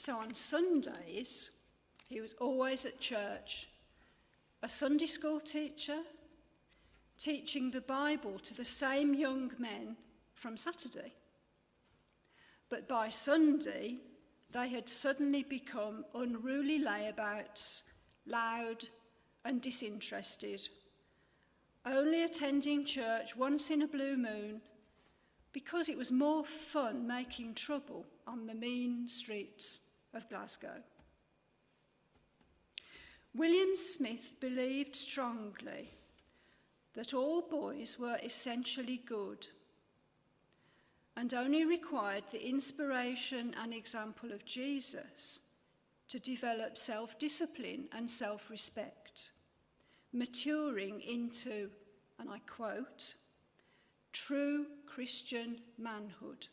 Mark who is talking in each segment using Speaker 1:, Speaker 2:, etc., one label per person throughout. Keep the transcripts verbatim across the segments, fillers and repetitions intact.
Speaker 1: So on Sundays, he was always at church, a Sunday school teacher, teaching the Bible to the same young men from Saturday. But by Sunday, they had suddenly become unruly layabouts, loud and disinterested, only attending church once in a blue moon because it was more fun making trouble on the mean streets of Glasgow. William Smith believed strongly that all boys were essentially good and only required the inspiration and example of Jesus to develop self-discipline and self-respect, maturing into, and I quote, true Christian manhood.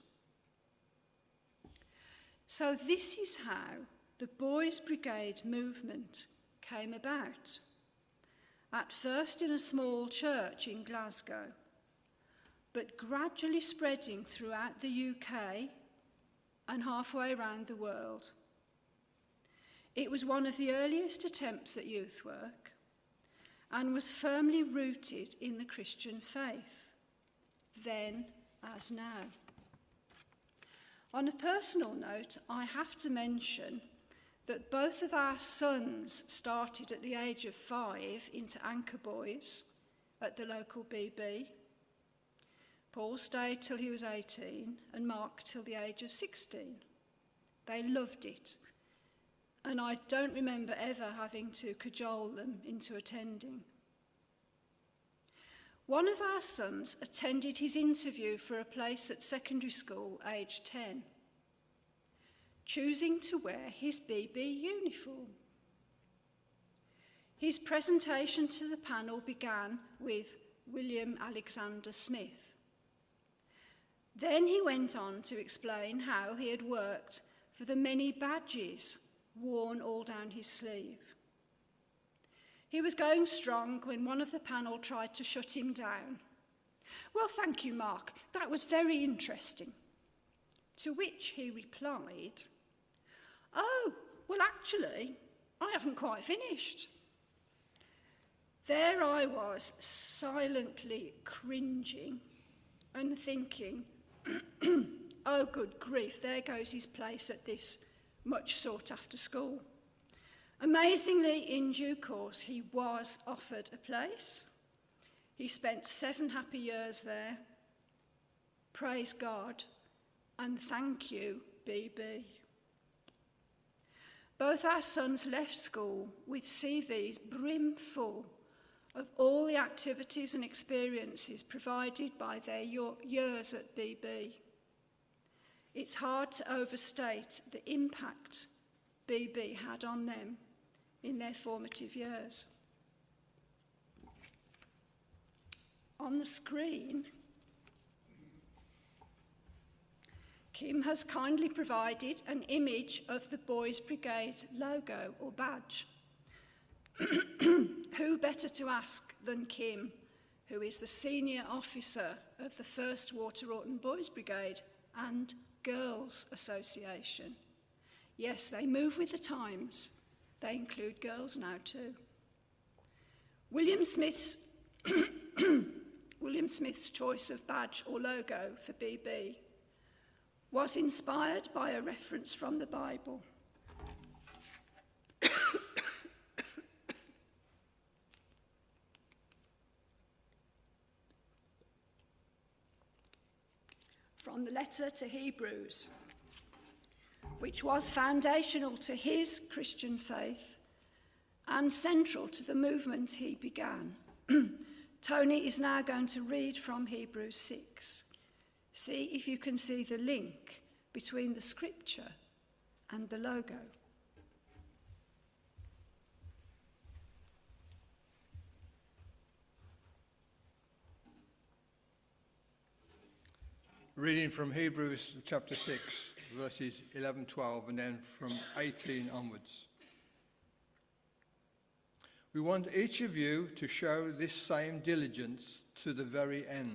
Speaker 1: So this is how the Boys' Brigade movement came about, at first in a small church in Glasgow, but gradually spreading throughout the U K and halfway around the world. It was one of the earliest attempts at youth work and was firmly rooted in the Christian faith, then as now. On a personal note, I have to mention that both of our sons started at the age of five into Anchor Boys at the local B B. Paul stayed till he was eighteen and Mark till the age of sixteen. They loved it, and I don't remember ever having to cajole them into attending. One of our sons attended his interview for a place at secondary school aged ten, choosing to wear his B B uniform. His presentation to the panel began with William Alexander Smith. Then he went on to explain how he had worked for the many badges worn all down his sleeve. He was going strong when one of the panel tried to shut him down. "Well, thank you, Mark. That was very interesting." To which he replied, "Oh, well, actually, I haven't quite finished." There I was, silently cringing and thinking, oh, good grief, there goes his place at this much sought-after school. Amazingly, in due course, he was offered a place. He spent seven happy years there. Praise God, and thank you, B B. Both our sons left school with C Vs brimful of all the activities and experiences provided by their years at B B. It's hard to overstate the impact B B had on them in their formative years. On the screen, Kim has kindly provided an image of the Boys' Brigade logo or badge. Who better to ask than Kim, who is the senior officer of the first Waterorton Boys' Brigade and Girls Association. Yes, they move with the times. They include girls now too. William Smith's William Smith's choice of badge or logo for B B was inspired by a reference from the Bible. From the letter to Hebrews, which was foundational to his Christian faith and central to the movement he began. Tony is now going to read from Hebrews six. See if you can see the link between the scripture and the logo.
Speaker 2: Reading from Hebrews chapter six, verses eleven, twelve, and then from eighteen onwards. We want each of you to show this same diligence to the very end,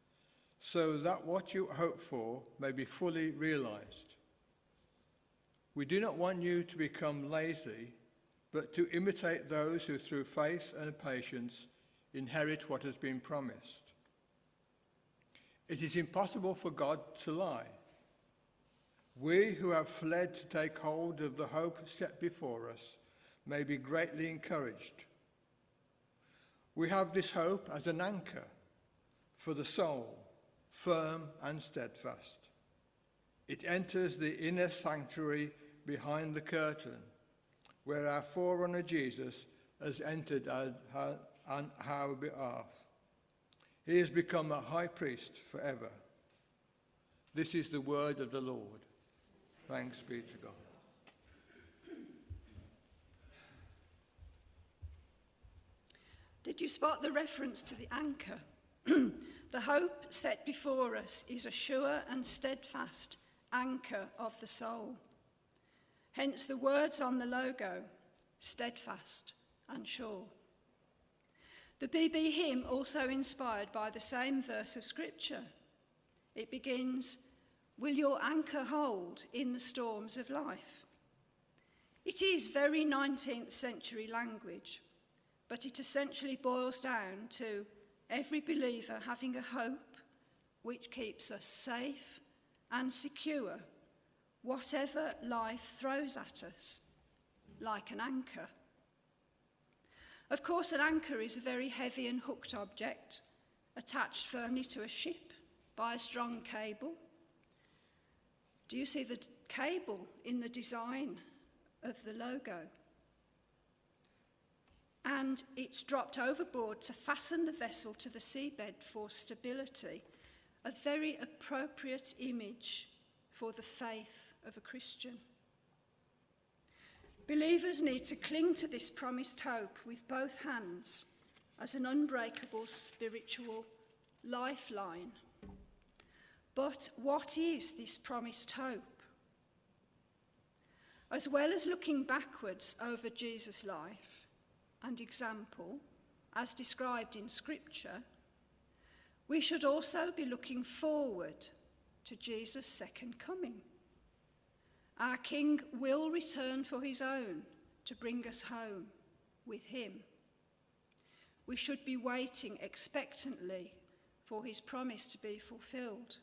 Speaker 2: so that what you hope for may be fully realized. We do not want you to become lazy, but to imitate those who through faith and patience inherit what has been promised. It is impossible for God to lie. We who have fled to take hold of the hope set before us may be greatly encouraged. We have this hope as an anchor for the soul, firm and steadfast. It enters the inner sanctuary behind the curtain, where our forerunner Jesus has entered on our behalf. He has become a high priest forever. This is the word of the Lord. Thanks be to God.
Speaker 1: Did you spot the reference to the anchor? The hope set before us is a sure and steadfast anchor of the soul. Hence the words on the logo, steadfast and sure. The B B hymn also inspired by the same verse of scripture. It begins, "Will your anchor hold in the storms of life?" It is very nineteenth century language, but it essentially boils down to every believer having a hope which keeps us safe and secure, whatever life throws at us, like an anchor. Of course, an anchor is a very heavy and hooked object, attached firmly to a ship by a strong cable. Do you see the t- cable in the design of the logo? And it's dropped overboard to fasten the vessel to the seabed for stability, a very appropriate image for the faith of a Christian. Believers need to cling to this promised hope with both hands as an unbreakable spiritual lifeline. But what is this promised hope? As well as looking backwards over Jesus' life and example, as described in Scripture, we should also be looking forward to Jesus' second coming. Our King will return for his own to bring us home with him. We should be waiting expectantly for his promise to be fulfilled.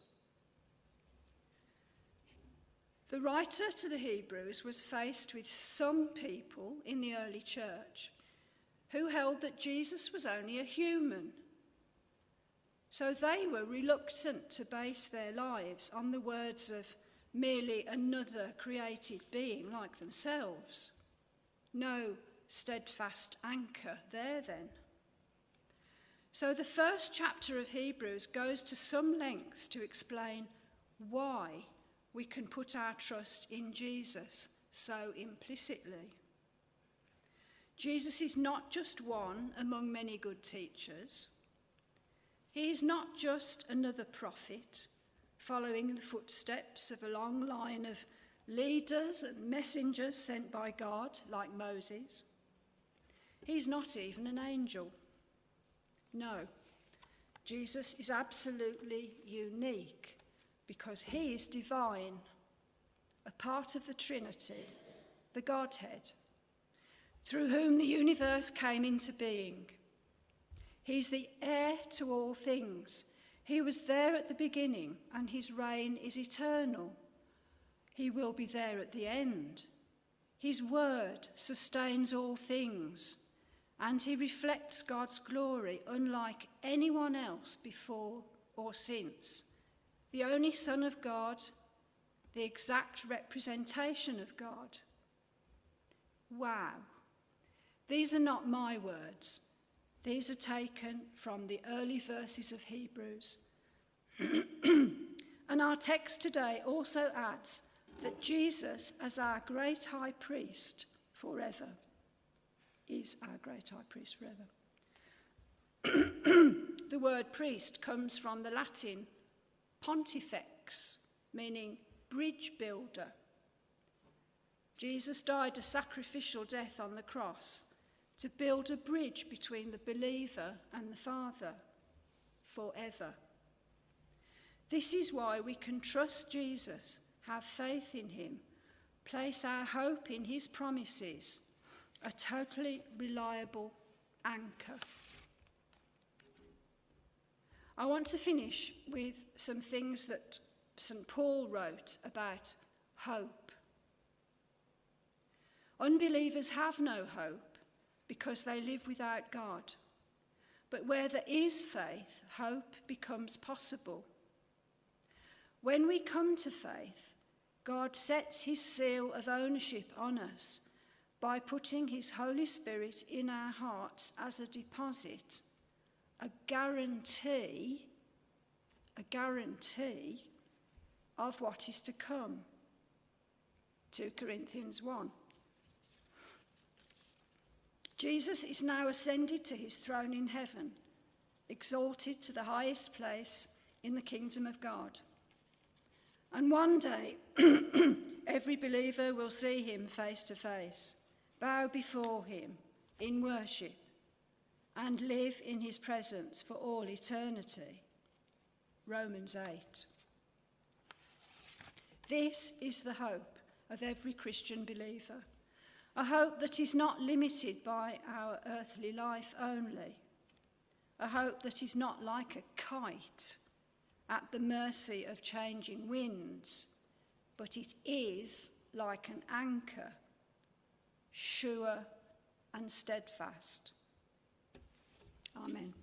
Speaker 1: The writer to the Hebrews was faced with some people in the early church who held that Jesus was only a human. So they were reluctant to base their lives on the words of merely another created being like themselves. No steadfast anchor there then. So the first chapter of Hebrews goes to some lengths to explain why we can put our trust in Jesus so implicitly. Jesus is not just one among many good teachers. He is not just another prophet following the footsteps of a long line of leaders and messengers sent by God like Moses. He's not even an angel. No, Jesus is absolutely unique because he is divine, a part of the Trinity, the Godhead, through whom the universe came into being. He's the heir to all things. He was there at the beginning, and his reign is eternal. He will be there at the end. His word sustains all things, and he reflects God's glory unlike anyone else before or since. The only Son of God, the exact representation of God. Wow. These are not my words. These are taken from the early verses of Hebrews. And our text today also adds that Jesus, as our great high priest forever, is our great high priest forever. The word priest comes from the Latin pontifex, meaning bridge builder. Jesus died a sacrificial death on the cross to build a bridge between the believer and the Father forever. This is why we can trust Jesus, have faith in him, place our hope in his promises, a totally reliable anchor. I want to finish with some things that Saint Paul wrote about hope. Unbelievers have no hope because they live without God. But where there is faith, hope becomes possible. When we come to faith, God sets his seal of ownership on us by putting his Holy Spirit in our hearts as a deposit, a guarantee, a guarantee of what is to come. Second Corinthians one. Jesus is now ascended to his throne in heaven, exalted to the highest place in the kingdom of God. And one day, every believer will see him face to face, bow before him in worship, and live in his presence for all eternity. Romans eight. This is the hope of every Christian believer, a hope that is not limited by our earthly life only, a hope that is not like a kite at the mercy of changing winds, but it is like an anchor, sure and steadfast. Amen.